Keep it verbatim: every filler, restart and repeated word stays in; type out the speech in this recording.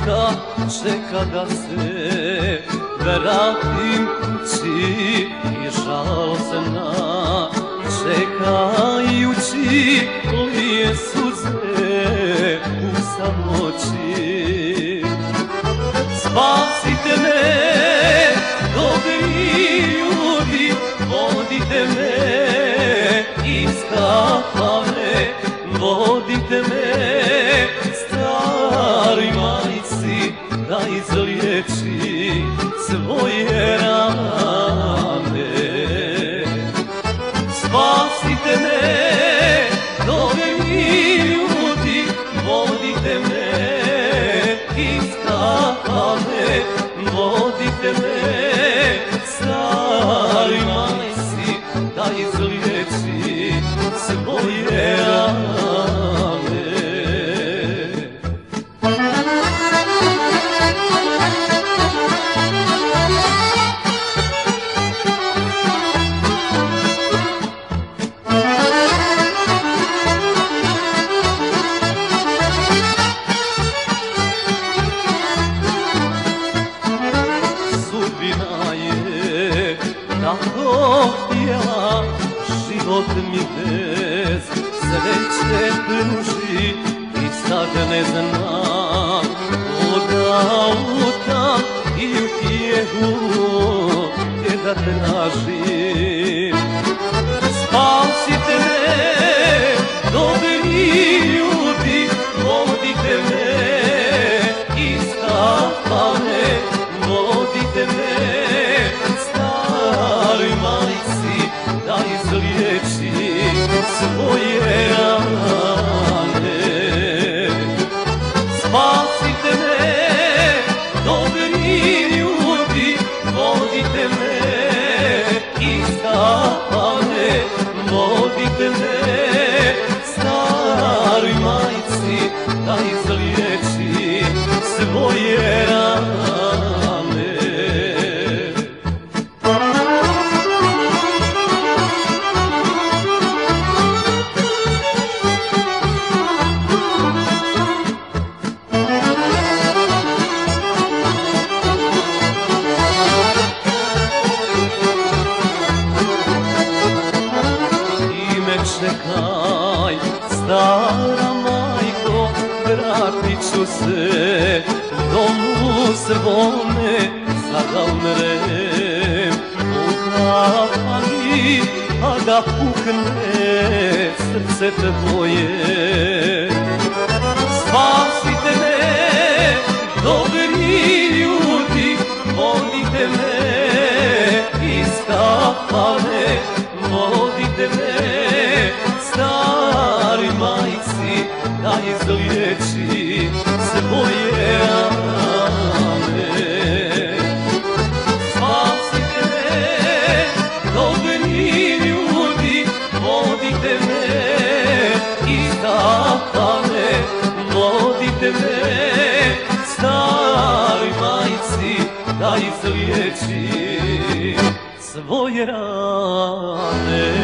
majka čeka da se vratim kući i žalosna, čekajući lije suze u samoći. Spasite me, dobri ljudi, vodite me iz kapave, vodite me staroj majci da izliječi svoje rane. Spasite me, dobri ljudi, vodite me iz kapave, vodite me staroj majci da izliječi svoje rane. Tako htjela život mi bez sreće pruži i sad ne znam koga lutam i u tijehu gdje da tražim. Spasite me, dobri ljudi, vodite me iz kapave, vodite me staroj majci da izliječi svoje rane. Spasite me, dobri ljudi, vodite me iz kapave, vodite me staroj majci da izliječi svoje rane. Čekaj, stara majko, vratit ću se domu svome, sada umrem u kapani, a da pukne srce tvoje. Spasite me, dobri ljudi, vodite me iz kapane, vodite me staroj majci da izliječi svoje rane. Spasite me, dobri ljudi, vodite me iz kapave, vodite me staroj majci da izliječi svoje rane.